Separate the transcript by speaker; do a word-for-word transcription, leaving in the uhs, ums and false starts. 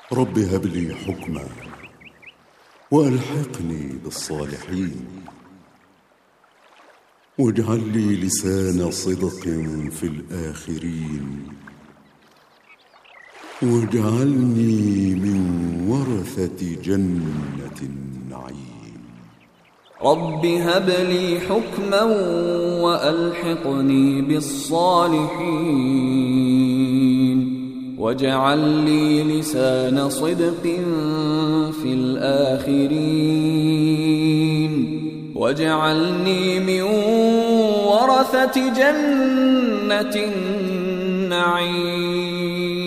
Speaker 1: رب هب لي حكما وألحقني بالصالحين واجعل لي لسان صدق في الآخرين واجعلني من ورثة جنة النعيم.
Speaker 2: رب هب لي حكما وألحقني بالصالحين واجعل لي لسان صدق في الآخرين واجعلني من ورثة جنة النعيم.